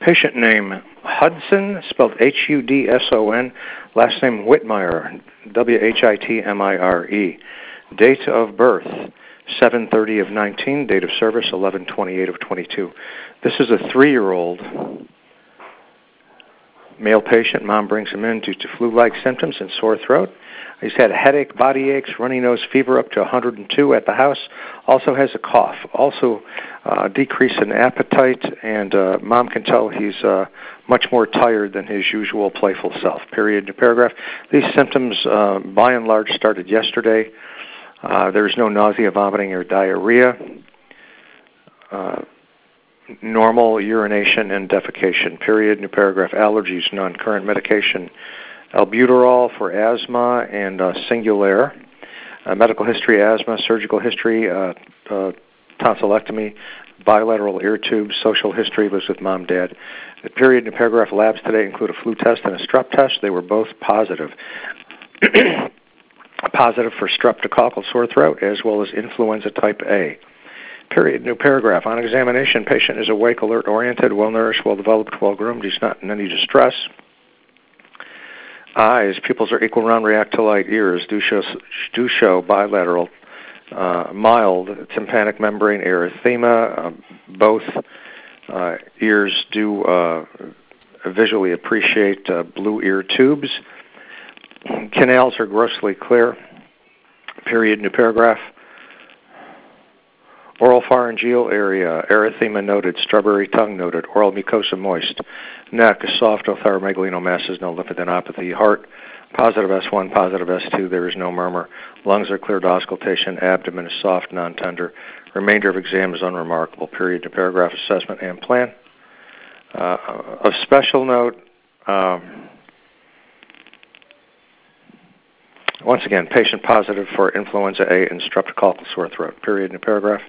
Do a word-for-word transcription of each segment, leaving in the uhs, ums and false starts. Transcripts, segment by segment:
Patient name Hudson, spelled H U D S O N, last name Whitmire, W H I T M I R E. Date of birth, seven thirty of nineteen, date of service, eleven twenty-eight of twenty-two. This is a three-year-old male patient. Mom brings him in due to flu-like symptoms and sore throat. He's had a headache, body aches, runny nose, fever up to one hundred two at the house. Also has a cough. Also uh, decrease in appetite, and uh, Mom can tell he's uh, much more tired than his usual playful self. Period. New paragraph. These symptoms, uh, by and large, started yesterday. Uh, there's no nausea, vomiting, or diarrhea. Uh, normal urination and defecation. Period. New paragraph. Allergies, none. Current medication, albuterol for asthma and uh, Singulair. Uh, medical history, asthma. Surgical history, uh, uh, tonsillectomy, bilateral ear tubes. Social history, lives with mom, dad. The period. New paragraph. Labs today include a flu test and a strep test. They were both positive. Positive for streptococcal sore throat as well as influenza type A. Period. New paragraph. On examination, patient is awake, alert, oriented, well-nourished, well-developed, well-groomed. He's not in any distress. Eyes, pupils are equal, round, react to light. Ears do show, do show bilateral, uh, mild tympanic membrane erythema. Uh, both uh, ears do uh, visually appreciate uh, blue ear tubes. Canals are grossly clear. Period. New paragraph. Oral pharyngeal area, erythema noted, strawberry tongue noted, oral mucosa moist. Neck is soft, othyromegalinomasses, no lymphadenopathy. Heart, positive S one, positive S two, there is no murmur. Lungs are clear to auscultation. Abdomen is soft, non-tender. Remainder of exam is unremarkable. Period. New paragraph. Assessment and plan. Uh, of special note, um, once again, patient positive for influenza A and streptococcal sore throat. Period. New paragraph.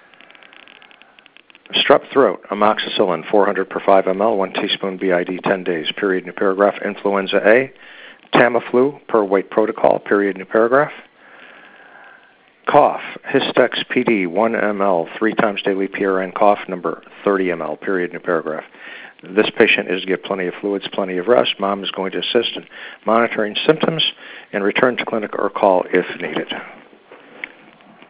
Strep throat, amoxicillin, four hundred per five milliliters, one teaspoon B I D, ten days. Period. New paragraph. Influenza A, Tamiflu per weight protocol. Period. New paragraph. Cough, Histex P D, one milliliter, three times daily P R N cough, number thirty milliliters. Period. New paragraph. This patient is to get plenty of fluids, plenty of rest. Mom is going to assist in monitoring symptoms and return to clinic or call if needed.